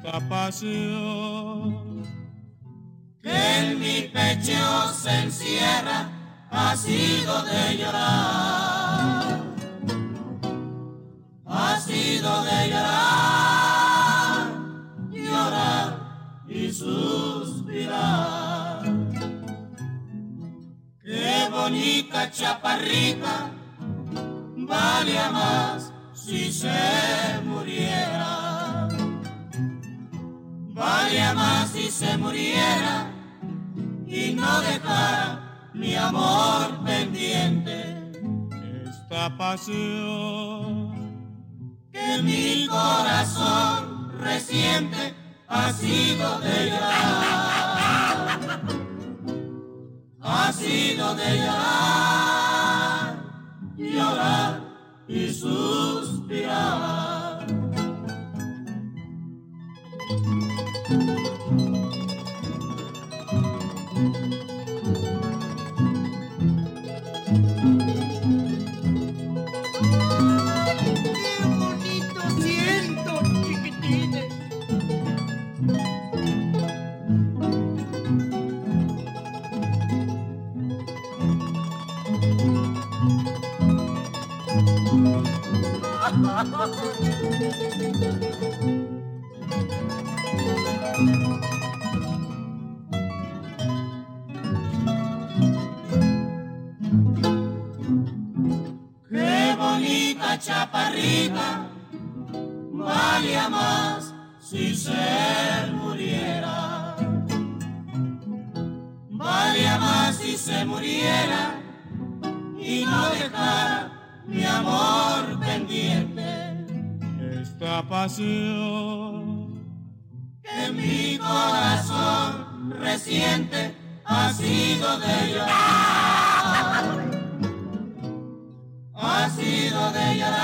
esta pasión que en mi pecho se encierra ha sido de llorar, ha sido de llorar, llorar y suspirar. Qué bonita chaparrita, valía más si se muriera, valía más si se muriera y no dejara mi amor pendiente. esta pasión Que mi corazón reciente ha sido de llorar, ha sido de llorar, llorar y suspirar. ¡Qué bonito siento, chiquitines! Qué bonita chaparrita, valía más si se muriera, valía más si se muriera y no dejara mi amor pendiente. esta pasión Que mi corazón reciente ha sido de llorar, ha sido de llorar.